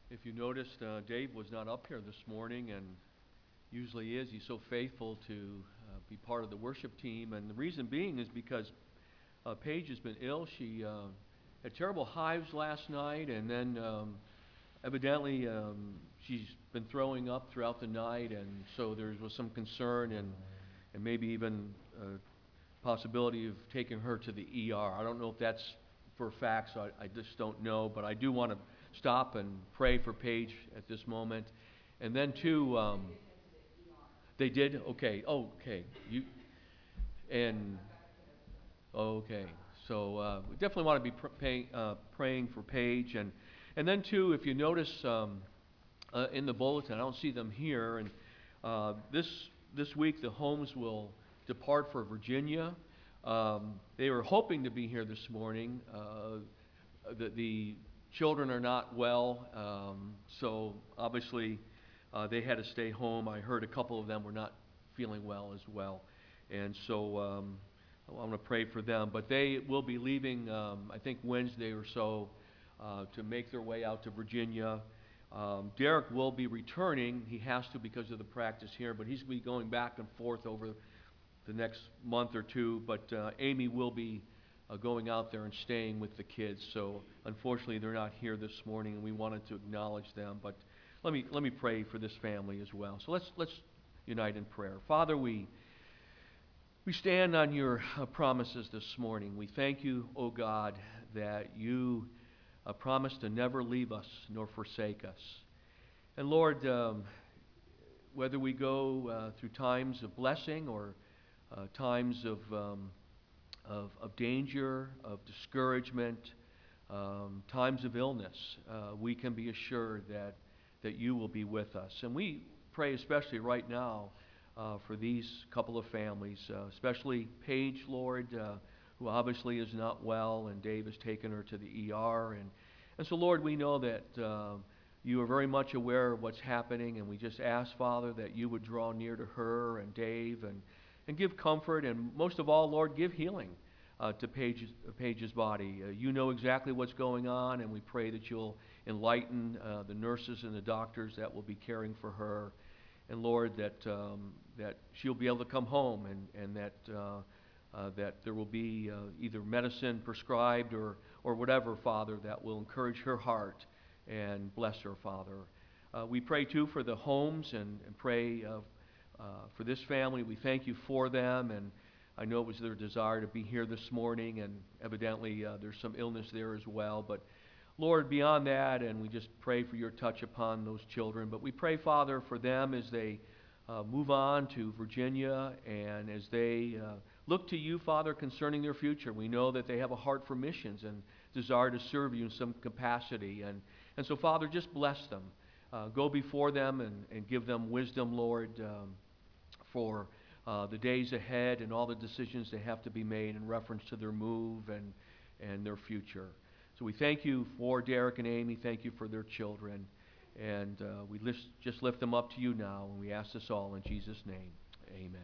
If you noticed, Dave was not up here this morning, and usually is. He's so faithful to be part of the worship team, and the reason being is because Paige has been ill. She had terrible hives last night, and then evidently she's been throwing up throughout the night, and so there was some concern and maybe even possibility of taking her to the ER. I don't know if that's for a fact, so I just don't know, but I do want to stop and pray for Paige at this moment. And then too, they did? Okay. Oh, okay. You and okay. So we definitely want to be praying for Paige, and then too, if you notice in the bulletin, I don't see them here, and this week the Holmes will depart for Virginia. They were hoping to be here this morning. The children are not well, so obviously they had to stay home. I heard a couple of them were not feeling well as well, and so I want to pray for them. But they will be leaving, I think, Wednesday or so to make their way out to Virginia. Derek will be returning. He has to because of the practice here, but he's going to be going back and forth over the next month or two. But Amy will be going out there and staying with the kids. So unfortunately, they're not here this morning, and we wanted to acknowledge them. But let me pray for this family as well. So let's unite in prayer. Father, we stand on your promises this morning. We thank you, O God, that you promise to never leave us nor forsake us. And Lord, whether we go through times of blessing or times of danger, of discouragement, times of illness, we can be assured that you will be with us. And we pray especially right now for these couple of families, especially Paige, Lord, who obviously is not well, and Dave has taken her to the ER. And so, Lord, we know that you are very much aware of what's happening, and we just ask, Father, that you would draw near to her and Dave and give comfort, and most of all, Lord, give healing to Paige's body. You know exactly what's going on, and we pray that you'll enlighten the nurses and the doctors that will be caring for her. And Lord, that she'll be able to come home, and that there will be either medicine prescribed or whatever, Father, that will encourage her heart and bless her, Father. We pray too for the Holmes and pray for this family. We thank you for them, and I know it was their desire to be here this morning, and evidently there's some illness there as well. But Lord, beyond that, and we just pray for your touch upon those children. But we pray, Father, for them as they move on to Virginia and as they look to you, Father, concerning their future. We know that they have a heart for missions and desire to serve you in some capacity. And so, Father, just bless them. Go before them and give them wisdom, Lord, for the days ahead and all the decisions they have to be made in reference to their move and their future. So we thank you for Derek and Amy. Thank you for their children. And we just lift them up to you now, and we ask this all in Jesus' name. Amen.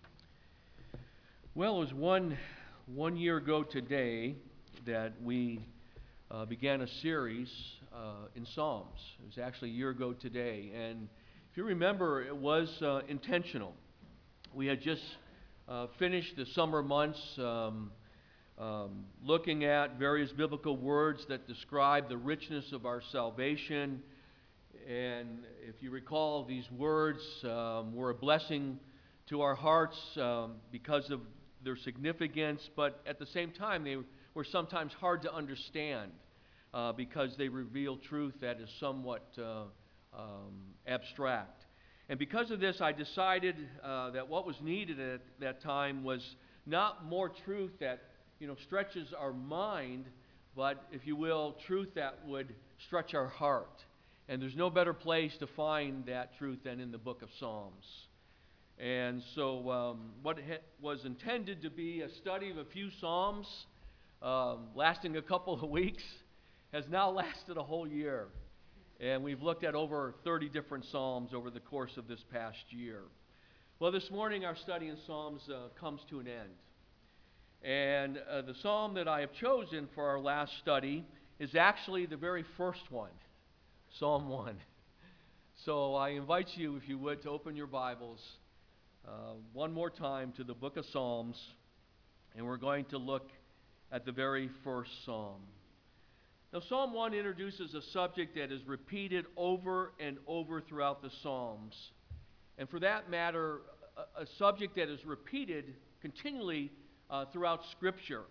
Well, it was one year ago today that we began a series in Psalms. It was actually a year ago today. And if you remember, it was intentional. We had just finished the summer months looking at various biblical words that describe the richness of our salvation. And if you recall, these words were a blessing to our hearts because of their significance, but at the same time, they were sometimes hard to understand because they reveal truth that is somewhat abstract. And because of this, I decided that what was needed at that time was not more truth that stretches our mind, but, if you will, truth that would stretch our heart. And there's no better place to find that truth than in the book of Psalms. And so what was intended to be a study of a few Psalms lasting a couple of weeks has now lasted a whole year. And we've looked at over 30 different Psalms over the course of this past year. Well, this morning our study in Psalms comes to an end. And the psalm that I have chosen for our last study is actually the very first one Psalm 1. So I invite you, if you would, to open your Bibles one more time to the book of Psalms, and we're going to look at the very first psalm. Now, Psalm 1 introduces a subject that is repeated over and over throughout the Psalms, and for that matter, a subject that is repeated continually throughout Scripture.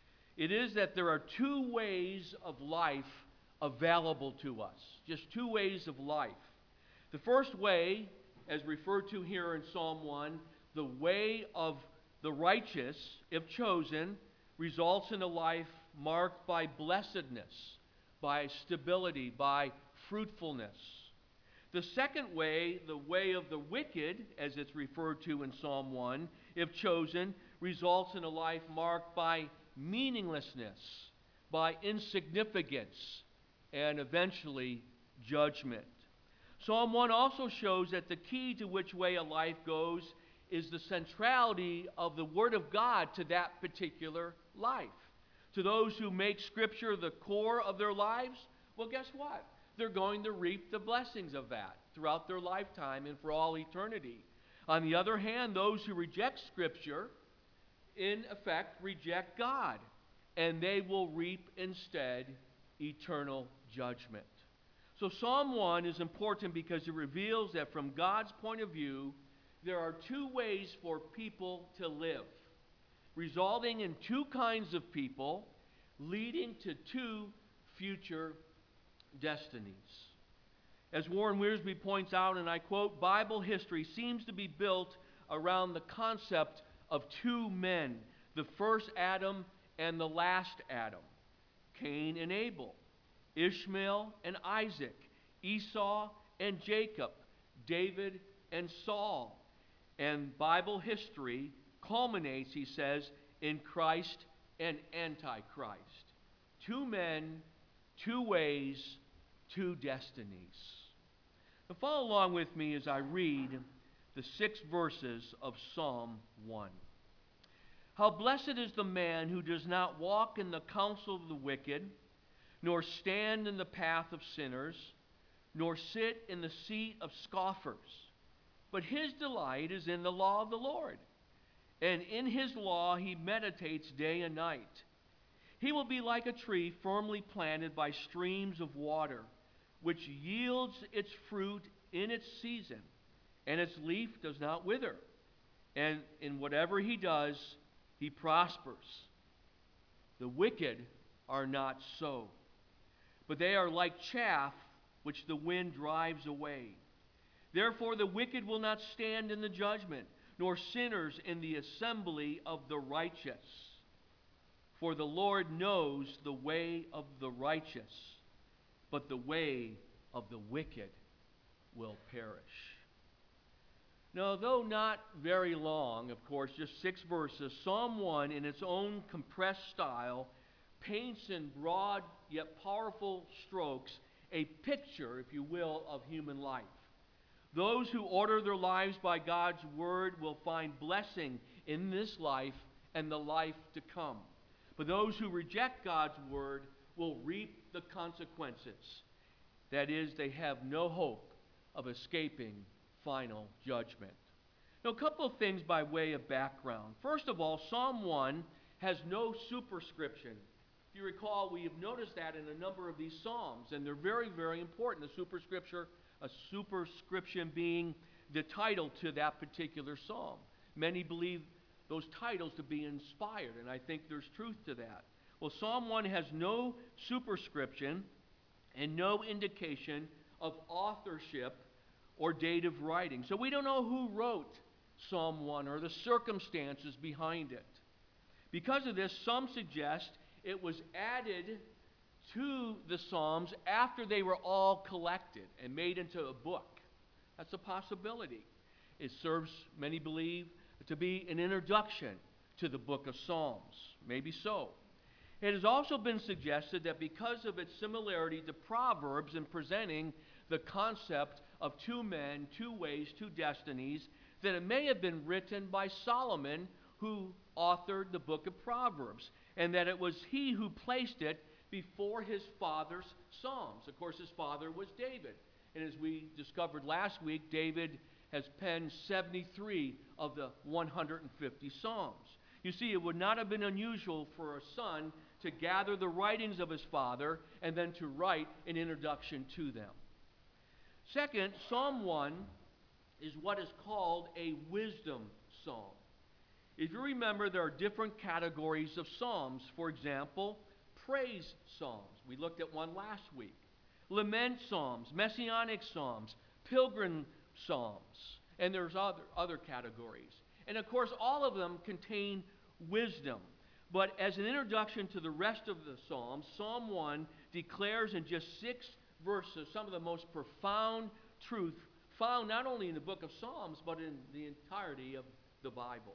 It is that there are two ways of life available to us, just two ways of life. The first way, as referred to here in Psalm 1, the way of the righteous, if chosen, results in a life marked by blessedness, by stability, by fruitfulness. The second way, the way of the wicked, as it's referred to in Psalm 1, if chosen, results in a life marked by meaninglessness, by insignificance, and eventually judgment. Psalm 1 also shows that the key to which way a life goes is the centrality of the Word of God to that particular life. To those who make Scripture the core of their lives, well, guess what? They're going to reap the blessings of that throughout their lifetime and for all eternity. On the other hand, those who reject Scripture, in effect, reject God, and they will reap instead eternal judgment. So Psalm 1 is important because it reveals that from God's point of view, there are two ways for people to live, resulting in two kinds of people, leading to two future destinies. As Warren Wiersbe points out, and I quote, Bible history seems to be built around the concept of two men, the first Adam and the last Adam, Cain and Abel, Ishmael and Isaac, Esau and Jacob, David and Saul. And Bible history culminates, he says, in Christ and Antichrist. Two men, two ways, two destinies. Now follow along with me as I read the 6 verses of Psalm 1. How blessed is the man who does not walk in the counsel of the wicked, nor stand in the path of sinners, nor sit in the seat of scoffers. But his delight is in the law of the Lord, and in his law he meditates day and night. He will be like a tree firmly planted by streams of water, which yields its fruit in its season, and its leaf does not wither. And in whatever he does, he prospers. The wicked are not so, but they are like chaff which the wind drives away. Therefore the wicked will not stand in the judgment, nor sinners in the assembly of the righteous. For the Lord knows the way of the righteous, but the way of the wicked will perish. Now, though not very long, of course, just 6 verses, Psalm 1, in its own compressed style, paints in broad yet powerful strokes a picture, if you will, of human life. Those who order their lives by God's word will find blessing in this life and the life to come. But those who reject God's word will reap the consequences. That is, they have no hope of escaping final judgment. Now, a couple of things by way of background. First of all, Psalm 1 has no superscription. If you recall, we have noticed that in a number of these psalms, and they're very, very important. A superscription being the title to that particular psalm. Many believe those titles to be inspired, and I think there's truth to that. Well, Psalm 1 has no superscription and no indication of authorship or date of writing. So we don't know who wrote Psalm 1 or the circumstances behind it. Because of this, some suggest it was added to the Psalms after they were all collected and made into a book. That's a possibility. It serves, many believe, to be an introduction to the book of Psalms. Maybe so. It has also been suggested that because of its similarity to Proverbs in presenting the concept of two men, two ways, two destinies, that it may have been written by Solomon, who authored the book of Proverbs, and that it was he who placed it before his father's Psalms. Of course, his father was David. And as we discovered last week, David has penned 73 of the 150 Psalms. You see, it would not have been unusual for a son to gather the writings of his father and then to write an introduction to them. Second, Psalm 1 is what is called a wisdom psalm. If you remember, there are different categories of psalms. For example, praise psalms. We looked at one last week. Lament psalms, messianic psalms, pilgrim psalms, and there's other categories. And of course, all of them contain wisdom. But as an introduction to the rest of the Psalms, Psalm 1 declares in just 6 verses some of the most profound truth found not only in the book of Psalms, but in the entirety of the Bible.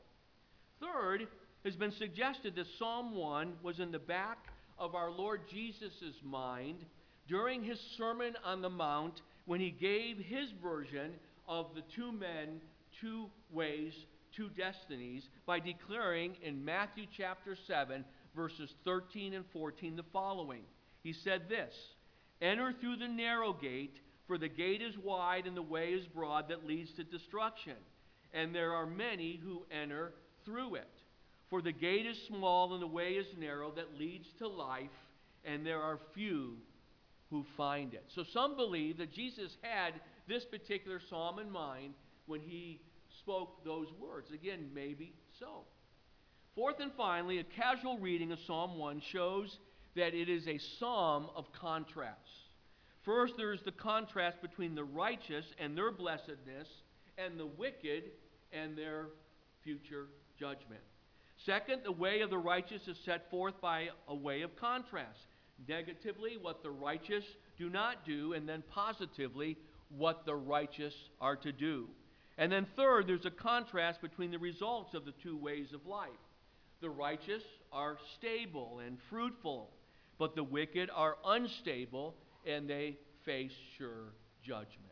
Third, has been suggested that Psalm 1 was in the back of our Lord Jesus' mind during his Sermon on the Mount when he gave his version of the two men, two ways, two destinies by declaring in Matthew chapter 7, verses 13 and 14 the following. He said this, "Enter through the narrow gate, for the gate is wide and the way is broad that leads to destruction, and there are many who enter through it. For the gate is small and the way is narrow that leads to life, and there are few who find it." So some believe that Jesus had this particular psalm in mind when he spoke those words. Again, maybe so. Fourth and finally, a casual reading of Psalm 1 shows that it is a psalm of contrasts. First, there is the contrast between the righteous and their blessedness and the wicked and their future judgment. Second, the way of the righteous is set forth by a way of contrast. Negatively, what the righteous do not do, and then positively, what the righteous are to do. And then third, there's a contrast between the results of the two ways of life. The righteous are stable and fruitful, but the wicked are unstable and they face sure judgment.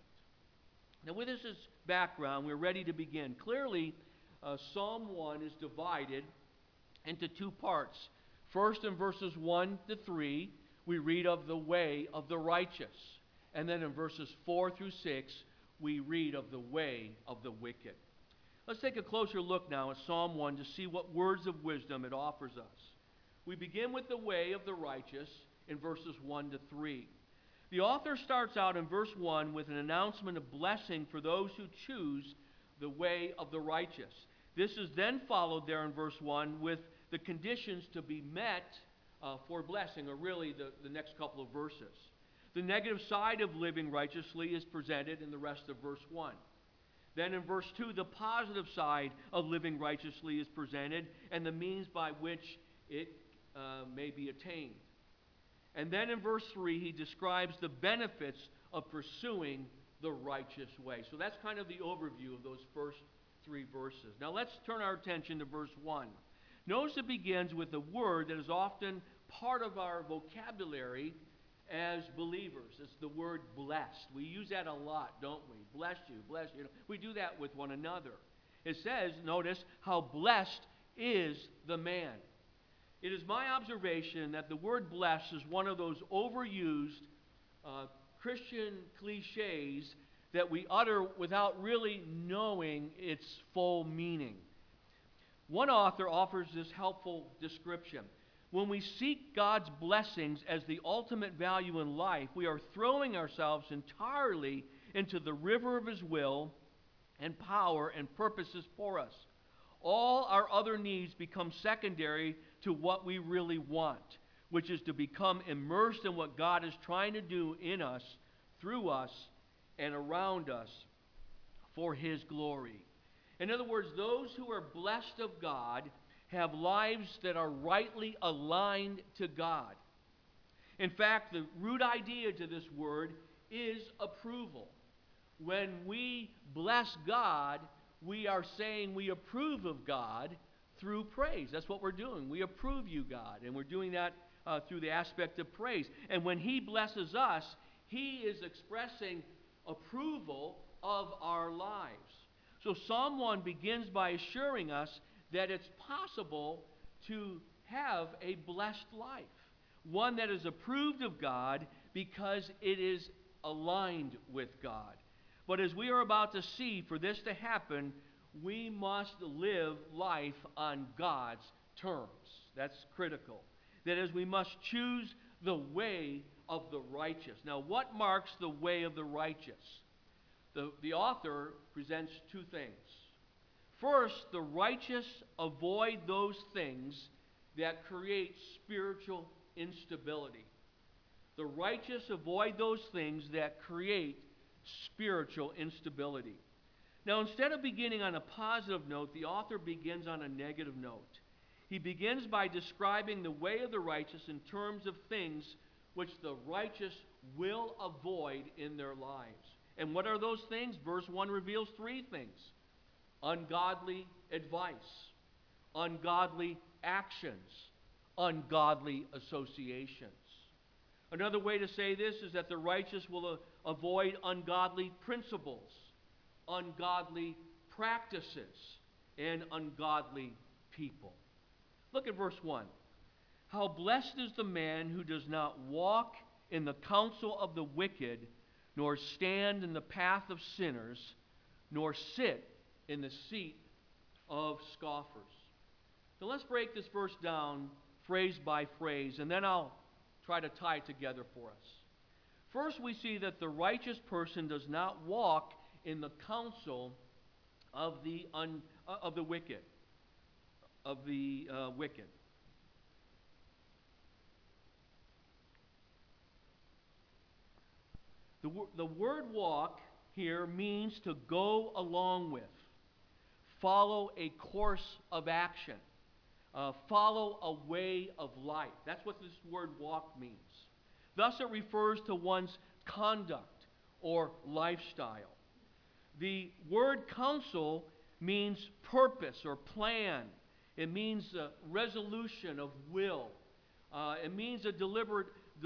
Now, with this as background, we're ready to begin. Clearly, Psalm 1 is divided into two parts. First, in verses 1 to 3, we read of the way of the righteous. And then in verses 4 through 6, we read of the way of the wicked. Let's take a closer look now at Psalm 1 to see what words of wisdom it offers us. We begin with the way of the righteous in verses 1 to 3. The author starts out in verse 1 with an announcement of blessing for those who choose the way of the righteous. This is then followed there in verse 1 with the conditions to be met for blessing, or really the next couple of verses. The negative side of living righteously is presented in the rest of verse 1. Then in verse 2, the positive side of living righteously is presented and the means by which it may be attained. And then in verse 3, he describes the benefits of pursuing the righteous way. So that's kind of the overview of those first 3 verses. Now let's turn our attention to verse 1. Notice it begins with a word that is often part of our vocabulary as believers. It's the word blessed. We use that a lot, don't we? Bless you, bless you. We do that with one another. It says, notice, how blessed is the man. It is my observation that the word blessed is one of those overused Christian cliches that we utter without really knowing its full meaning. One author offers this helpful description. When we seek God's blessings as the ultimate value in life, we are throwing ourselves entirely into the river of His will and power and purposes for us. All our other needs become secondary to what we really want, which is to become immersed in what God is trying to do in us, through us, and around us for His glory. In other words, those who are blessed of God have lives that are rightly aligned to God. In fact, the root idea to this word is approval. When we bless God, we are saying we approve of God through praise. That's what we're doing. We approve you, God, and we're doing that through the aspect of praise. And when He blesses us, He is expressing approval of our lives. So Psalm 1 begins by assuring us that it's possible to have a blessed life. one that is approved of God because it is aligned with God. But as we are about to see, for this to happen, we must live life on God's terms. That's critical. That is, we must choose the way of the righteous. Now, what marks the way of the righteous? The author presents two things. First, the righteous avoid those things that create spiritual instability. The righteous avoid those things that create spiritual instability. Now, instead of beginning on a positive note, the author begins on a negative note. He begins by describing the way of the righteous in terms of things which the righteous will avoid in their lives. And what are those things? Verse 1 reveals three things: ungodly advice, ungodly actions, ungodly associations. Another way to say this is that the righteous will avoid ungodly principles, ungodly practices, and ungodly people. Look at verse 1. How blessed is the man who does not walk in the counsel of the wicked, nor stand in the path of sinners, nor sit in the seat of scoffers. So let's break this verse down phrase by phrase, and then I'll try to tie it together for us. First, we see that the righteous person does not walk in the counsel of the wicked. The word walk here means to go along with, follow a course of action, follow a way of life. That's what this word walk means. Thus, it refers to one's conduct or lifestyle. The word counsel means purpose or plan. It means a resolution of will. It means a deliberate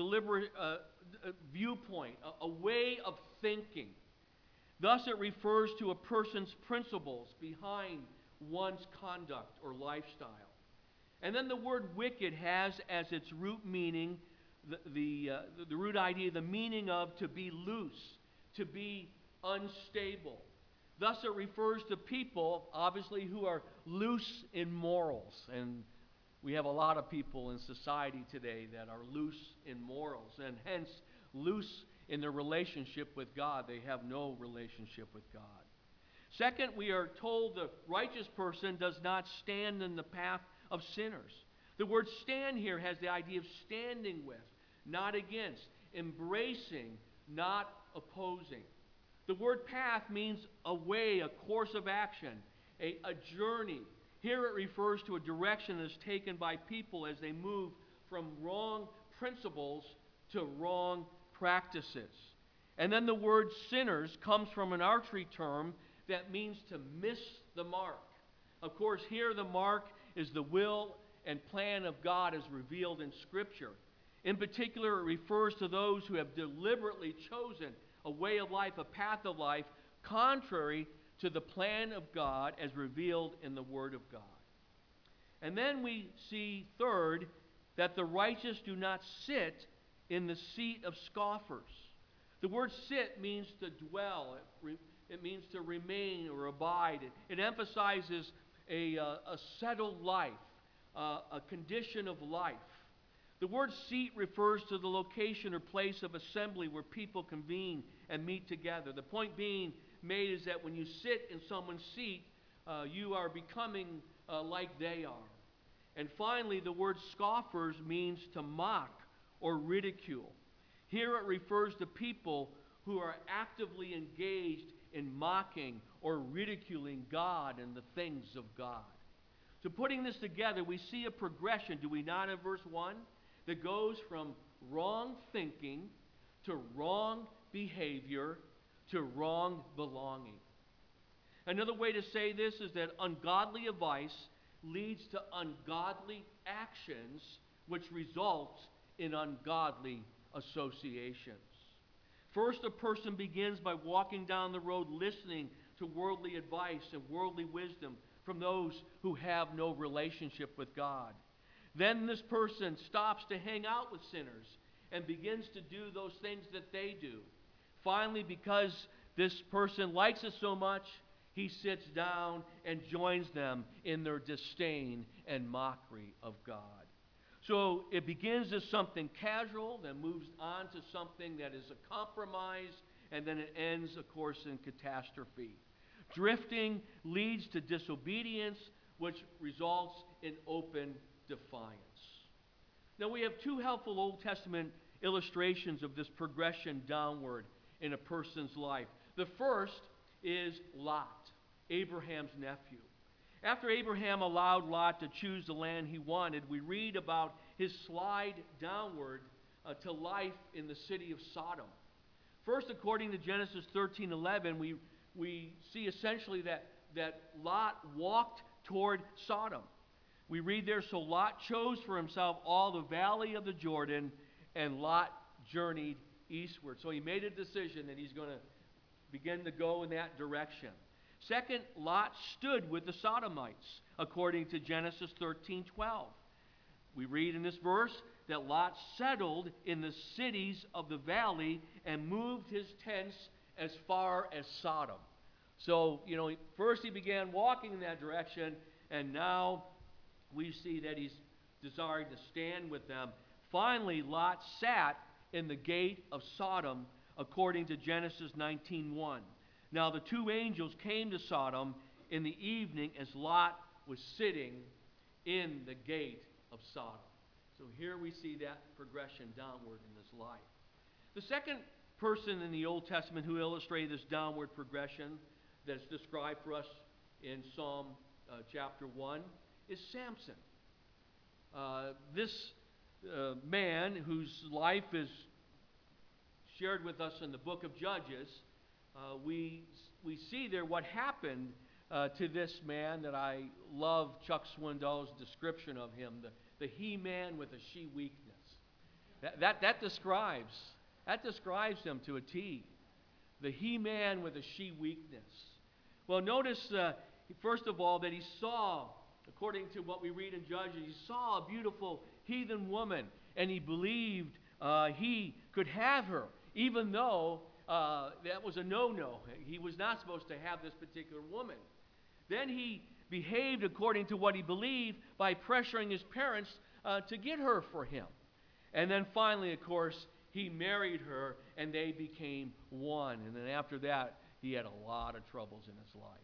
viewpoint, a way of thinking. Thus, it refers to a person's principles behind one's conduct or lifestyle. And then the word wicked has as its root meaning, the root idea, the meaning of to be loose, to be unstable. Thus, it refers to people, obviously, who are loose in morals. And we have a lot of people in society today that are loose in morals, and hence loose in their relationship with God. They have no relationship with God. Second, we are told the righteous person does not stand in the path of sinners. The word stand here has the idea of standing with, not against, embracing, not opposing. The word path means a way, a course of action, a journey. Here it refers to a direction that is taken by people as they move from wrong principles to wrong practices. And then the word sinners comes from an archery term that means to miss the mark. Of course, here the mark is the will and plan of God as revealed in Scripture. In particular, it refers to those who have deliberately chosen a way of life, a path of life, contrary to the plan of God as revealed in the Word of God. And then we see, third, that the righteous do not sit in the seat of scoffers. The word sit means to dwell. It means to remain or abide. It emphasizes a settled life, a condition of life. The word seat refers to the location or place of assembly where people convene and meet together. The point being made is that when you sit in someone's seat, you are becoming like they are. And finally, the word scoffers means to mock or ridicule. Here it refers to people who are actively engaged in mocking or ridiculing God and the things of God. So putting this together, we see a progression, do we not, in verse 1, that goes from wrong thinking to wrong behavior to wrong belonging. Another way to say this is that ungodly advice leads to ungodly actions, which results in ungodly associations. First, a person begins by walking down the road listening to worldly advice and worldly wisdom from those who have no relationship with God. Then this person stops to hang out with sinners and begins to do those things that they do. Finally, because this person likes it so much, he sits down and joins them in their disdain and mockery of God. So it begins as something casual, then moves on to something that is a compromise, and then it ends, of course, in catastrophe. Drifting leads to disobedience, which results in open defiance. Now, we have two helpful Old Testament illustrations of this progression downward in a person's life. The first is Lot, Abraham's nephew. After Abraham allowed Lot to choose the land he wanted, we read about his slide downward to life in the city of Sodom. First, according to Genesis 13:11, we see essentially that Lot walked toward Sodom. We read there, so Lot chose for himself all the valley of the Jordan, and Lot journeyed eastward. So he made a decision that he's going to begin to go in that direction. Second, Lot stood with the Sodomites, according to Genesis 13:12. We read in this verse that Lot settled in the cities of the valley and moved his tents as far as Sodom. So, first he began walking in that direction, and now we see that he's desired to stand with them. Finally, Lot sat in the gate of Sodom, according to Genesis 19:1. Now the two angels came to Sodom in the evening as Lot was sitting in the gate of Sodom. So here we see that progression downward in his life. The second person in the Old Testament who illustrated this downward progression that's described for us in Psalm chapter 1 is Samson. This man whose life is shared with us in the book of Judges, we see there what happened to this man that I love Chuck Swindoll's description of him, the he-man with a she-weakness. That describes him to a T. The he-man with a she-weakness. Well, notice, first of all, that he saw, according to what we read in Judges, he saw a beautiful heathen woman, and he believed he could have her, even though that was a no-no. He was not supposed to have this particular woman. Then he behaved according to what he believed by pressuring his parents to get her for him. And then finally, of course, he married her, and they became one. And then after that, he had a lot of troubles in his life.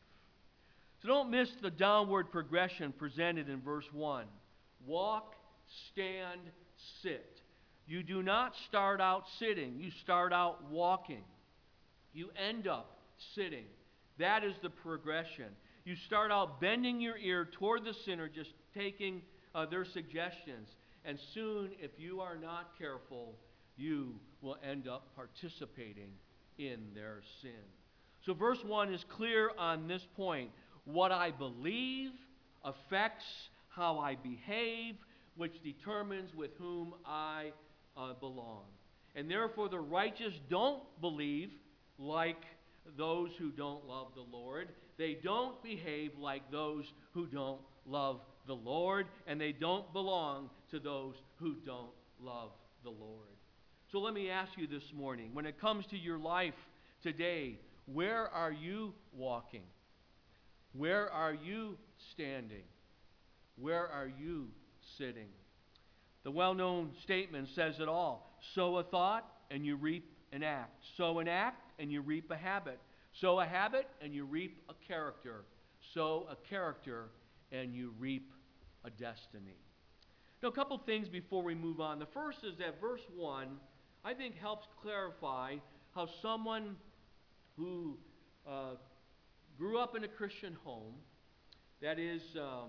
So don't miss the downward progression presented in verse 1. Walk, stand, sit. You do not start out sitting. You start out walking. You end up sitting. That is the progression. You start out bending your ear toward the sinner, just taking their suggestions. And soon, if you are not careful, you will end up participating in their sin. So verse 1 is clear on this point. What I believe affects how I behave, which determines with whom I belong. And therefore the righteous don't believe like those who don't love the Lord. They don't behave like those who don't love the Lord. And they don't belong to those who don't love the Lord. So let me ask you this morning, when it comes to your life today, where are you walking? Where are you standing? Where are you sitting? The well-known statement says it all. Sow a thought and you reap an act. Sow an act and you reap a habit. Sow a habit and you reap a character. Sow a character and you reap a destiny. Now, a couple things before we move on. The first is that verse 1, I think, helps clarify how someone who grew up in a Christian home, that is,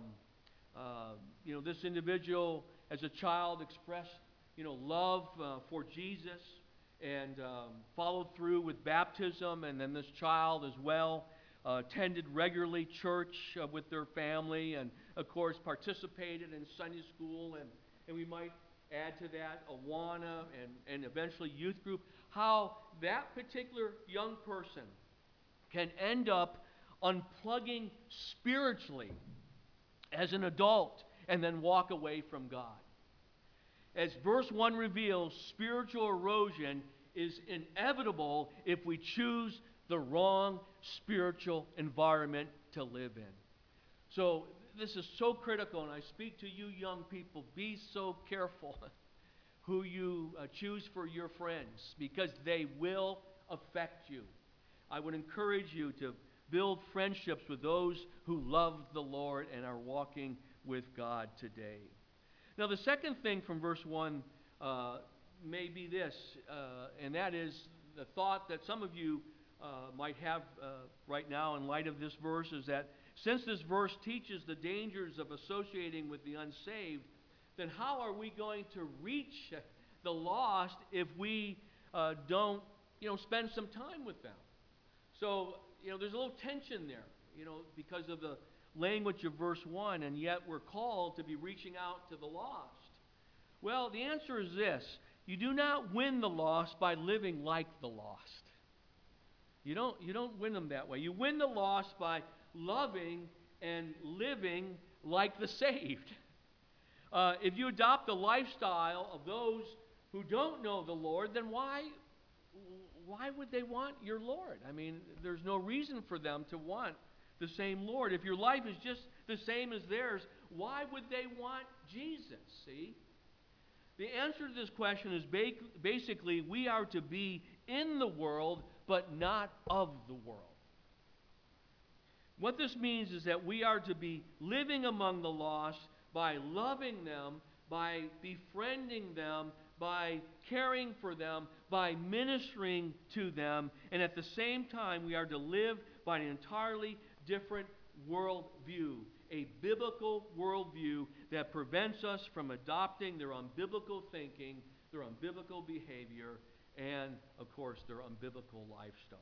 this individual as a child expressed, love for Jesus and followed through with baptism, and then this child as well attended regularly church with their family, and of course participated in Sunday school, and we might add to that Awana and eventually youth group, how that particular young person can end up unplugging spiritually as an adult and then walk away from God. As verse 1 reveals, spiritual erosion is inevitable if we choose the wrong spiritual environment to live in. So this is so critical, and I speak to you young people, be so careful who you choose for your friends, because they will affect you. I would encourage you to build friendships with those who love the Lord and are walking with God today. Now, the second thing from verse 1 may be this, and that is the thought that some of you might have right now in light of this verse, is that since this verse teaches the dangers of associating with the unsaved, then how are we going to reach the lost if we don't, spend some time with them? So, there's a little tension there, because of the language of verse 1, and yet we're called to be reaching out to the lost. Well, the answer is this: you do not win the lost by living like the lost. You don't win them that way. You win the lost by loving and living like the saved. If you adopt the lifestyle of those who don't know the Lord, then why would they want your Lord? I mean, there's no reason for them to want the same Lord. If your life is just the same as theirs, why would they want Jesus? See? The answer to this question is basically we are to be in the world, but not of the world. What this means is that we are to be living among the lost by loving them, by befriending them, by caring for them, by ministering to them, and at the same time we are to live by an entirely different worldview, a biblical worldview that prevents us from adopting their unbiblical thinking, their unbiblical behavior, and, of course, their unbiblical lifestyle.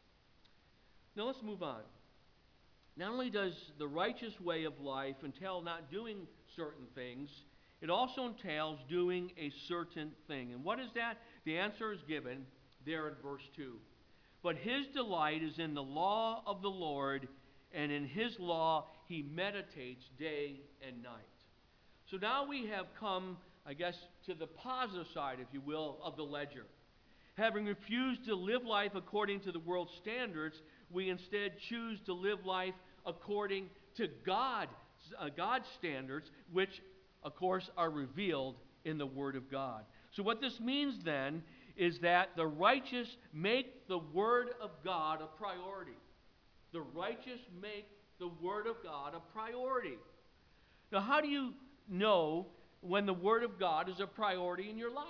Now let's move on. Not only does the righteous way of life entail not doing certain things, it also entails doing a certain thing. And what is that? The answer is given there in verse 2. But his delight is in the law of the Lord, and in his law he meditates day and night. So now we have come, I guess, to the positive side, if you will, of the ledger. Having refused to live life according to the world's standards, we instead choose to live life according to God's standards, which, of course, are revealed in the Word of God. So what this means then is that the righteous make the Word of God a priority. The righteous make the Word of God a priority. Now, how do you know when the Word of God is a priority in your life?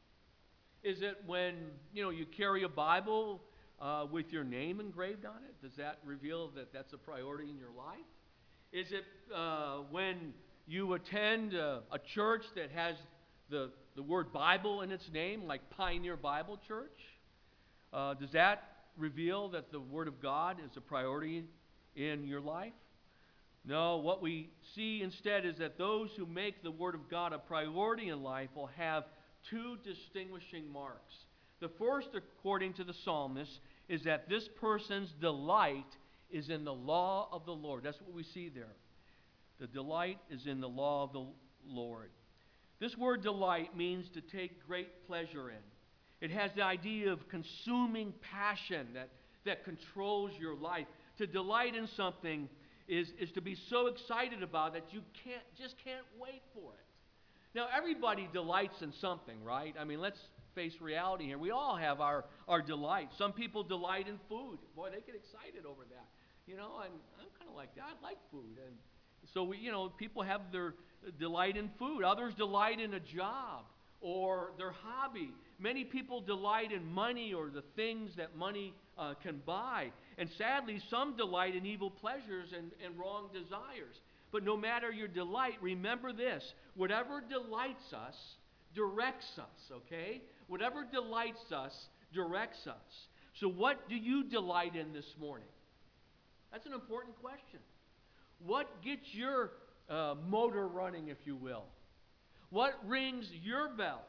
Is it when, you carry a Bible with your name engraved on it? Does that reveal that that's a priority in your life? Is it when you attend a church that has the word Bible in its name, like Pioneer Bible Church? Does that reveal that the Word of God is a priority in your life? No, what we see instead is that those who make the Word of God a priority in life will have two distinguishing marks. The first, according to the psalmist, is that this person's delight is in the law of the Lord. That's what we see there. The delight is in the law of the Lord. This word delight means to take great pleasure in. It has the idea of consuming passion that controls your life. To delight in something is to be so excited about that you just can't wait for it. Now, everybody delights in something, right? I mean, let's face reality here. We all have our delight. Some people delight in food. Boy, they get excited over that. I'm kind of like that. I like food. And so, people have their delight in food. Others delight in a job or their hobby. Many people delight in money or the things that money can buy. And sadly, some delight in evil pleasures and wrong desires. But no matter your delight, remember this: whatever delights us directs us, okay? Whatever delights us directs us. So what do you delight in this morning? That's an important question. What gets your motor running, if you will? What rings your bell?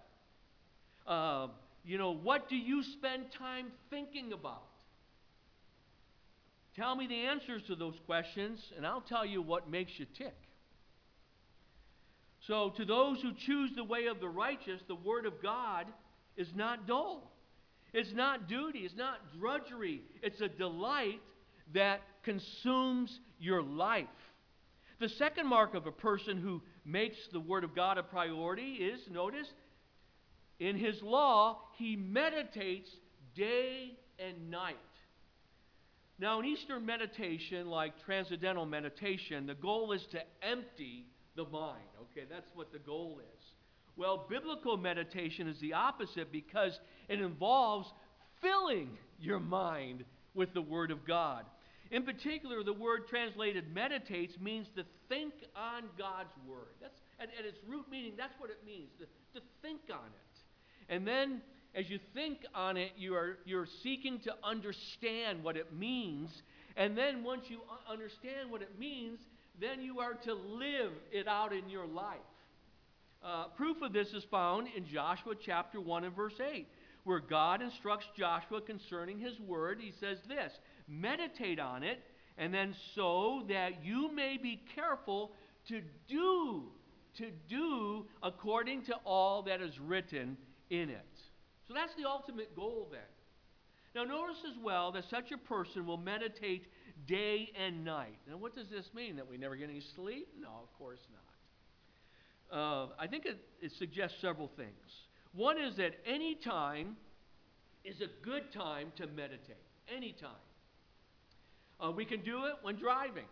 What do you spend time thinking about? Tell me the answers to those questions, and I'll tell you what makes you tick. So to those who choose the way of the righteous, the Word of God is not dull. It's not duty. It's not drudgery. It's a delight that consumes your life. The second mark of a person who makes the Word of God a priority is, notice, in his law, he meditates day and night. Now, in Eastern meditation, like transcendental meditation, the goal is to empty the mind. Okay, that's what the goal is. Well, biblical meditation is the opposite because it involves filling your mind with the Word of God. In particular, the word translated meditates means to think on God's Word. That's at its root meaning, that's what it means, to think on it. And then, as you think on it, you're seeking to understand what it means. And then once you understand what it means, then you are to live it out in your life. Proof of this is found in Joshua chapter 1 and verse 8, where God instructs Joshua concerning his word. He says this, meditate on it, and then so that you may be careful to do according to all that is written in it. So that's the ultimate goal then. Now notice as well that such a person will meditate day and night. Now what does this mean? That we never get any sleep? No, of course not. I think it suggests several things. One is that any time is a good time to meditate. Any time. We can do it when driving.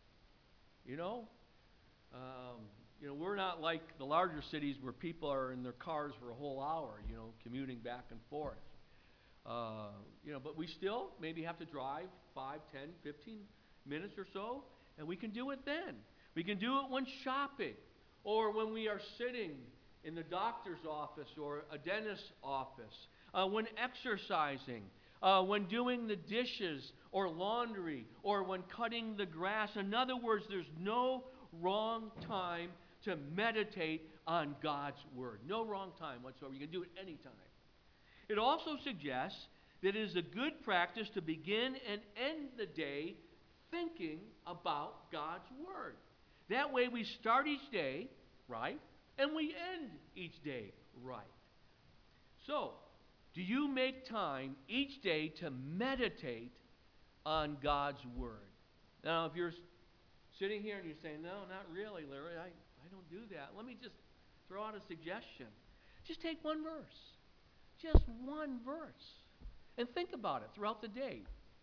We're not like the larger cities where people are in their cars for a whole hour, commuting back and forth. But we still maybe have to drive 5, 10, 15 minutes or so, and we can do it then. We can do it when shopping, or when we are sitting in the doctor's office or a dentist's office, when exercising, when doing the dishes or laundry, or when cutting the grass. In other words, there's no wrong time to meditate on God's Word. No wrong time whatsoever. You can do it anytime. It also suggests that it is a good practice to begin and end the day thinking about God's Word. That way we start each day right, and we end each day right. So, do you make time each day to meditate on God's Word? Now, if you're sitting here and you're saying, no, not really, Larry, I don't do that. Let me just throw out a suggestion. Just take one verse. Just one verse. And think about it throughout the day.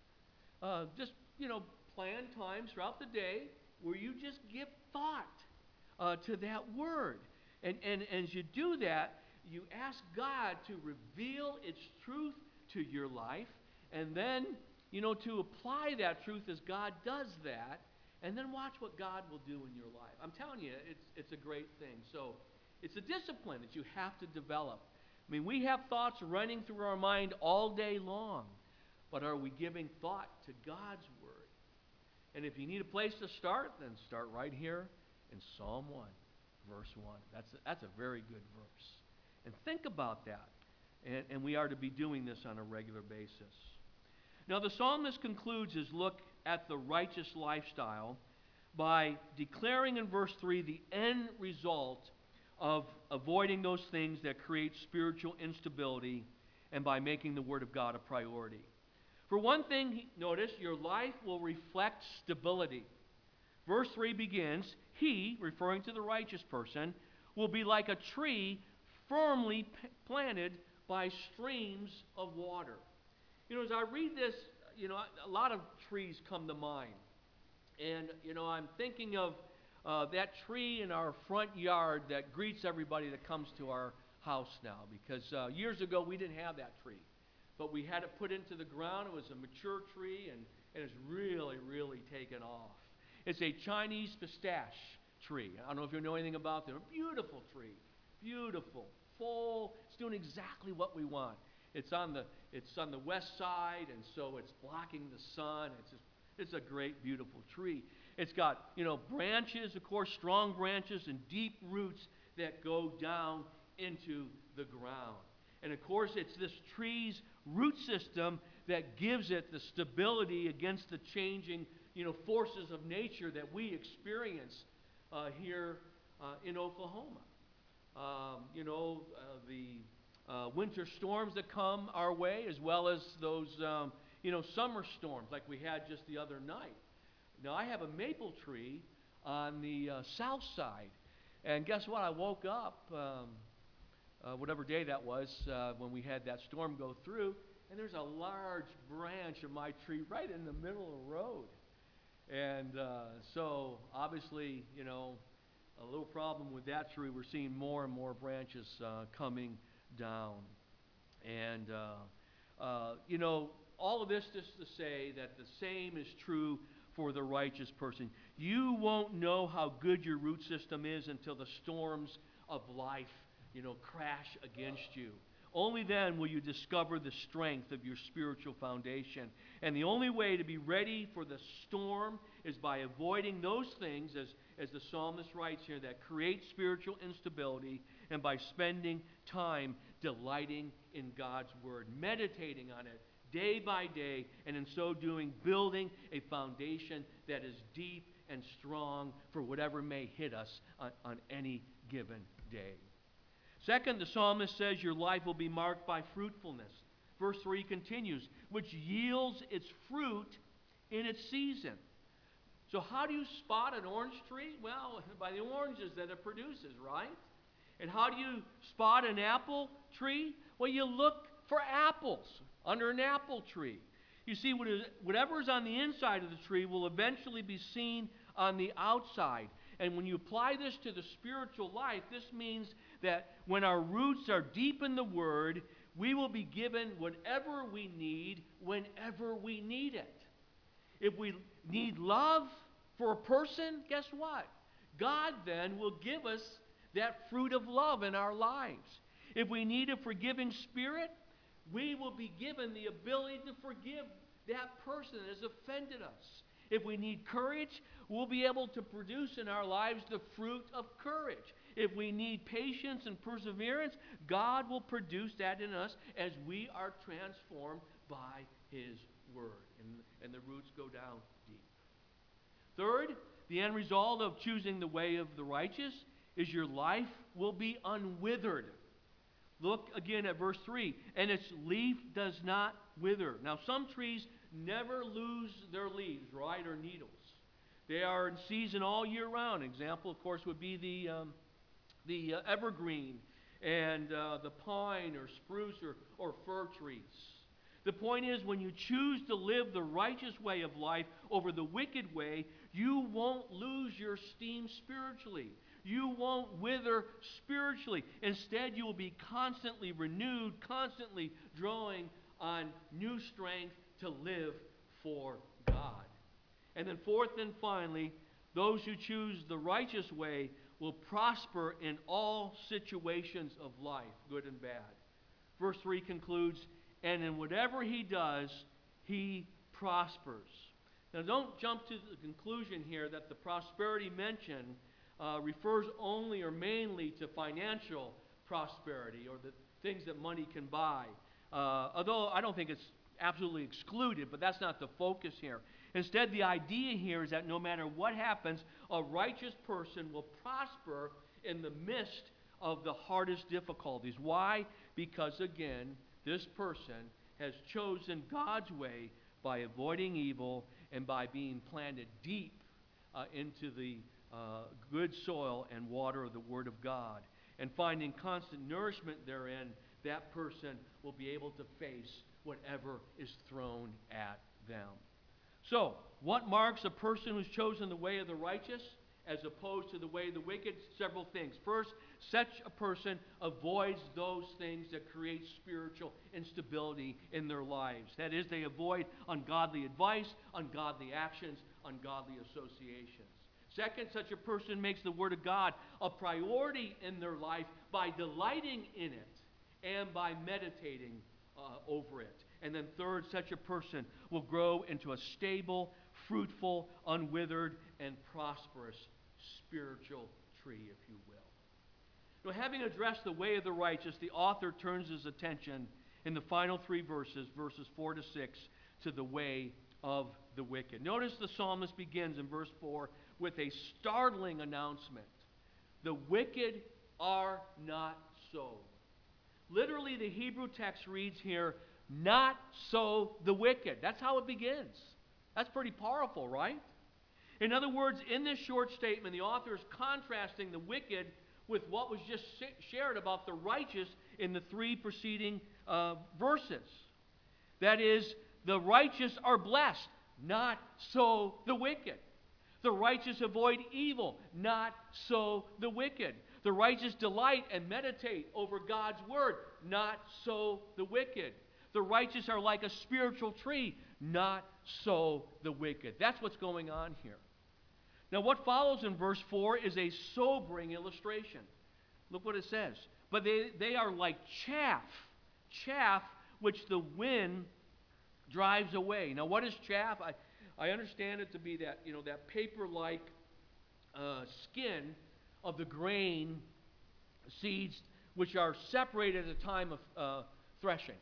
Plan times throughout the day where you just give thought to that word. And as you do that, you ask God to reveal its truth to your life, and then, to apply that truth as God does that, and then watch what God will do in your life. I'm telling you, it's a great thing. So it's a discipline that you have to develop. I mean, we have thoughts running through our mind all day long, but are we giving thought to God's Word? And if you need a place to start, then start right here in Psalm 1, verse 1. That's a very good verse. And think about that. And we are to be doing this on a regular basis. Now, the psalmist concludes his look at the righteous lifestyle by declaring in verse 3 the end result of avoiding those things that create spiritual instability, and by making the Word of God a priority. For one thing, notice, your life will reflect stability. Verse 3 begins, he, referring to the righteous person, will be like a tree firmly planted by streams of water. As I read this, a lot of trees come to mind. And, I'm thinking of that tree in our front yard that greets everybody that comes to our house now. Because years ago, we didn't have that tree. But we had it put into the ground. It was a mature tree, and it's really, really taken off. It's a Chinese pistache tree. I don't know if you know anything about them. A beautiful tree. Beautiful. Full. It's doing exactly what we want. It's on the west side, and so it's blocking the sun. It's a great, beautiful tree. It's got, branches, of course, strong branches and deep roots that go down into the ground. And of course, it's this tree's root system that gives it the stability against the changing, forces of nature that we experience here in Oklahoma. The winter storms that come our way, as well as those, summer storms like we had just the other night. Now, I have a maple tree on the south side. And guess what? I woke up, whatever day that was, when we had that storm go through, and there's a large branch of my tree right in the middle of the road. And so, obviously, a little problem with that tree. We're seeing more and more branches coming down. And, all of this just to say that the same is true for the righteous person. You won't know how good your root system is until the storms of life, crash against you. Only then will you discover the strength of your spiritual foundation. And the only way to be ready for the storm is by avoiding those things, as the psalmist writes here, that create spiritual instability, and by spending time delighting in God's word, meditating on it day by day, and in so doing, building a foundation that is deep and strong for whatever may hit us on any given day. Second, the psalmist says your life will be marked by fruitfulness. Verse 3 continues, which yields its fruit in its season. So how do you spot an orange tree? Well, by the oranges that it produces, right? And how do you spot an apple tree? Well, you look for apples under an apple tree. You see, whatever is on the inside of the tree will eventually be seen on the outside. And when you apply this to the spiritual life, this means that when our roots are deep in the Word, we will be given whatever we need whenever we need it. If we need love for a person, guess what? God then will give us that fruit of love in our lives. If we need a forgiving spirit, we will be given the ability to forgive that person that has offended us. If we need courage, we'll be able to produce in our lives the fruit of courage. If we need patience and perseverance, God will produce that in us as we are transformed by His Word. And the roots go down deep. Third, the end result of choosing the way of the righteous is your life will be unwithered. Look again at verse 3. And its leaf does not wither. Now, some trees never lose their leaves, right, or needles. They are in season all year round. Example, of course, would be the evergreen and the pine or spruce or fir trees. The point is, when you choose to live the righteous way of life over the wicked way, you won't lose your steam spiritually. You won't wither spiritually. Instead, you will be constantly renewed, constantly drawing on new strength to live for God. And then fourth and finally, those who choose the righteous way will prosper in all situations of life, good and bad. Verse 3 concludes, and in whatever he does, he prospers. Now, don't jump to the conclusion here that the prosperity mentioned refers only or mainly to financial prosperity or the things that money can buy. Although I don't think it's absolutely excluded, but that's not the focus here. Instead, the idea here is that no matter what happens, a righteous person will prosper in the midst of the hardest difficulties. Why? Because, again, this person has chosen God's way by avoiding evil and by being planted deep into the good soil and water of the Word of God. And finding constant nourishment therein, that person will be able to face whatever is thrown at them. So, what marks a person who's chosen the way of the righteous as opposed to the way of the wicked? Several things. First, such a person avoids those things that create spiritual instability in their lives. That is, they avoid ungodly advice, ungodly actions, ungodly associations. Second, such a person makes the Word of God a priority in their life by delighting in it and by meditating over it. And then third, such a person will grow into a stable, fruitful, unwithered, and prosperous spiritual tree, if you will. Now, having addressed the way of the righteous, the author turns his attention in the final three verses, verses 4 to 6, to the way of the wicked. Notice the psalmist begins in verse 4 with a startling announcement. The wicked are not so. Literally, the Hebrew text reads here, not so the wicked. That's how it begins. That's pretty powerful, right? In other words, in this short statement, the author is contrasting the wicked with what was just shared about the righteous in the three preceding verses. That is, the righteous are blessed, not so the wicked. The righteous avoid evil, not so the wicked. The righteous delight and meditate over God's word, not so the wicked. The righteous are like a spiritual tree, not so the wicked. That's what's going on here. Now, what follows in verse 4 is a sobering illustration. Look what it says. But they are like chaff which the wind drives away. Now, what is chaff? I understand it to be that, that paper-like skin of the grain seeds which are separated at the time of threshing.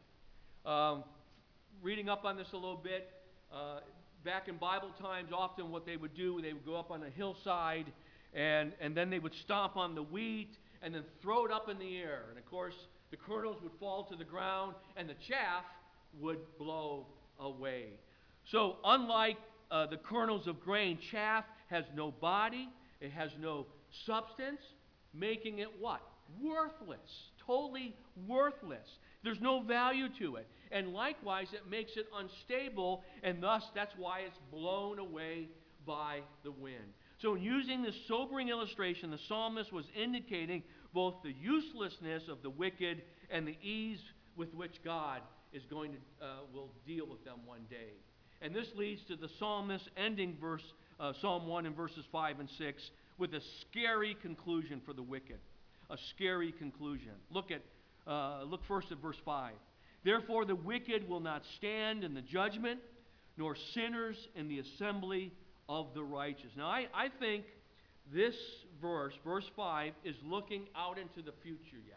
Reading up on this a little bit, back in Bible times, often what they would do, they would go up on a hillside, and then they would stomp on the wheat, and then throw it up in the air. And of course, the kernels would fall to the ground, and the chaff would blow away. So unlike the kernels of grain, chaff has no body, it has no substance, making it what? Worthless. Totally worthless. There's no value to it. And likewise, it makes it unstable, and thus that's why it's blown away by the wind. So in using this sobering illustration, the psalmist was indicating both the uselessness of the wicked and the ease with which God is going to will deal with them one day. And this leads to the psalmist ending Psalm 1 in verses 5 and 6 with a scary conclusion for the wicked. A scary conclusion. Look first at verse 5. Therefore the wicked will not stand in the judgment, nor sinners in the assembly of the righteous. Now I think this verse 5, is looking out into the future yet.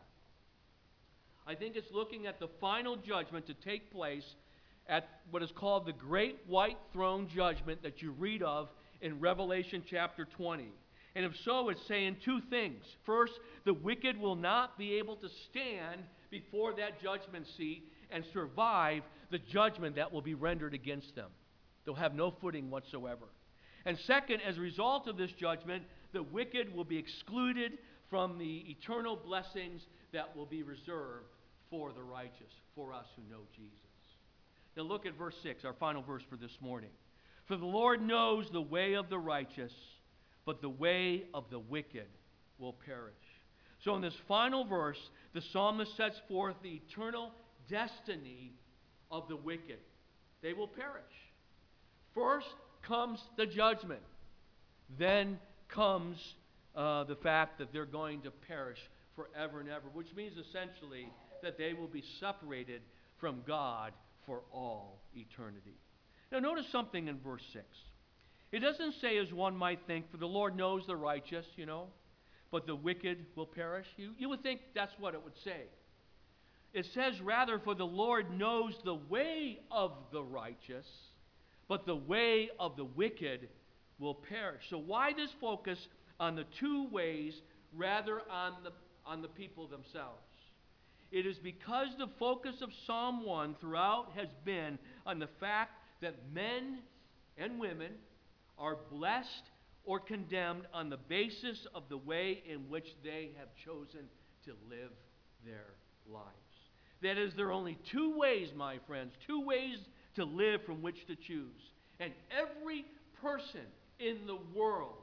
I think it's looking at the final judgment to take place at what is called the Great White Throne Judgment that you read of in Revelation chapter 20. And if so, it's saying two things. First, the wicked will not be able to stand before that judgment seat and survive the judgment that will be rendered against them. They'll have no footing whatsoever. And second, as a result of this judgment, the wicked will be excluded from the eternal blessings that will be reserved for the righteous, for us who know Jesus. Now look at verse 6, our final verse for this morning. For the Lord knows the way of the righteous, but the way of the wicked will perish. So in this final verse, the psalmist sets forth the eternal destiny of the wicked. They will perish. First comes the judgment. Then comes the fact that they're going to perish forever and ever, which means essentially that they will be separated from God for all eternity. Now notice something in verse 6. It doesn't say, as one might think, for the Lord knows the righteous, but the wicked will perish. You would think that's what it would say. It says rather, for the Lord knows the way of the righteous, but the way of the wicked will perish. So why this focus on the two ways rather on the people themselves? It is because the focus of Psalm 1 throughout has been on the fact that men and women are blessed or condemned on the basis of the way in which they have chosen to live their lives. That is, there are only two ways, my friends, two ways to live from which to choose. And every person in the world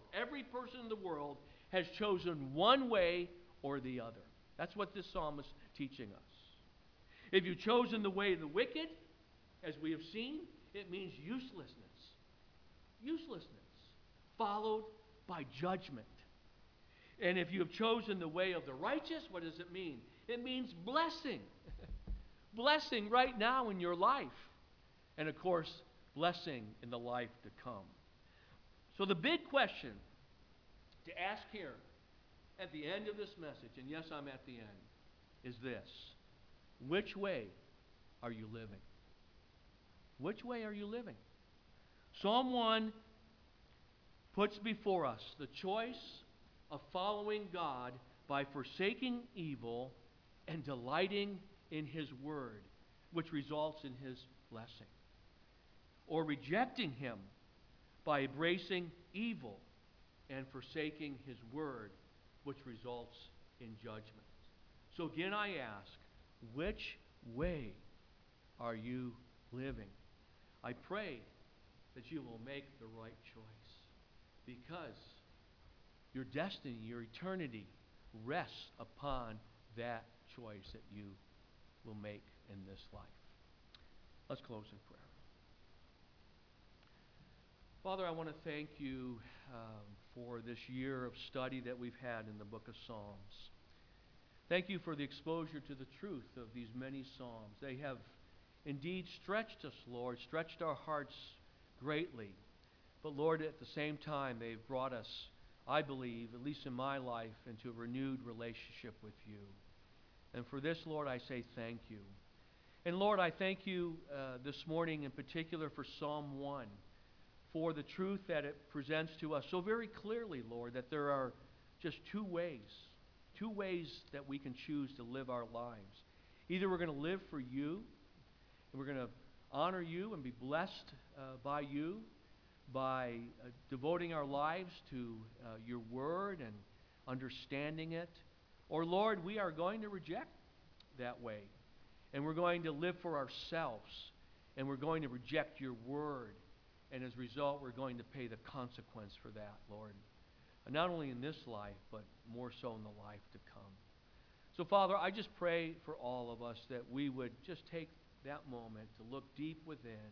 has chosen one way or the other. That's what this psalm is teaching us. If you've chosen the way of the wicked, as we have seen, it means uselessness. Uselessness, followed by judgment. And if you have chosen the way of the righteous, what does it mean? It means blessing. Blessing right now in your life. And of course, blessing in the life to come. So the big question to ask here at the end of this message, and yes, I'm at the end, is this. Which way are you living? Which way are you living? Psalm 1 puts before us the choice of following God by forsaking evil and delighting in His Word, which results in His blessing. Or rejecting Him by embracing evil and forsaking His Word, which results in judgment. So again I ask, which way are you living? I pray that you will make the right choice, because your destiny, your eternity rests upon that choice that you will make in this life. Let's close in prayer. Father, I want to thank you for this year of study that we've had in the book of Psalms. Thank you for the exposure to the truth of these many Psalms. They have indeed stretched us, Lord, stretched our hearts greatly. But Lord, at the same time, they've brought us, I believe, at least in my life, into a renewed relationship with you. And for this, Lord, I say thank you. And Lord, I thank you this morning in particular for Psalm 1, for the truth that it presents to us so very clearly, Lord, that there are just two ways that we can choose to live our lives. Either we're going to live for you, and we're going to honor you and be blessed by you, by devoting our lives to your word and understanding it. Or, Lord, we are going to reject that way, and we're going to live for ourselves, and we're going to reject your word, and as a result, we're going to pay the consequence for that, Lord. And not only in this life, but more so in the life to come. So, Father, I just pray for all of us that we would just take that moment to look deep within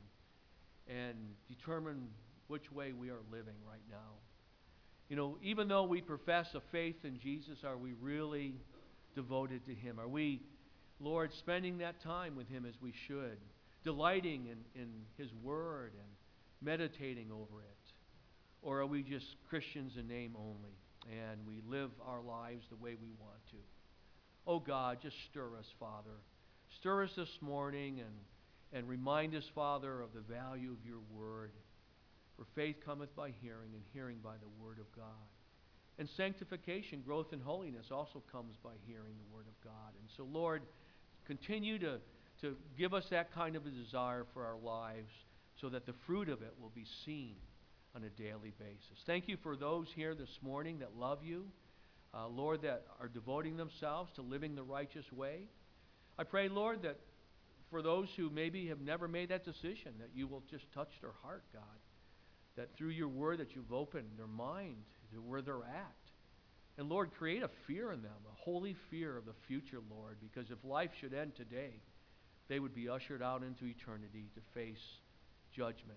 and determine which way we are living right now. You know, even though we profess a faith in Jesus, are we really devoted to Him? Are we, Lord, spending that time with Him as we should, delighting in His Word and meditating over it? Or are we just Christians in name only, and we live our lives the way we want to? Oh God, just stir us, Father. Stir us this morning and remind us, Father, of the value of your word. For faith cometh by hearing, and hearing by the word of God. And sanctification, growth in holiness, also comes by hearing the word of God. And so, Lord, continue to give us that kind of a desire for our lives so that the fruit of it will be seen on a daily basis. Thank you for those here this morning that love you, Lord, that are devoting themselves to living the righteous way. I pray, Lord, that for those who maybe have never made that decision, that you will just touch their heart, God. That through your word that you've opened their mind to where they're at. And Lord, create a fear in them, a holy fear of the future, Lord, because if life should end today, they would be ushered out into eternity to face judgment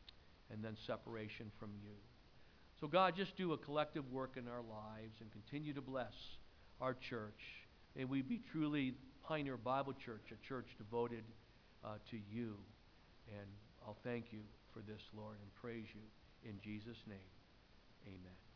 and then separation from you. So God, just do a collective work in our lives and continue to bless our church. May we be truly Pioneer Bible Church, a church devoted to you. And I'll thank you for this, Lord, and praise you in Jesus' name. Amen.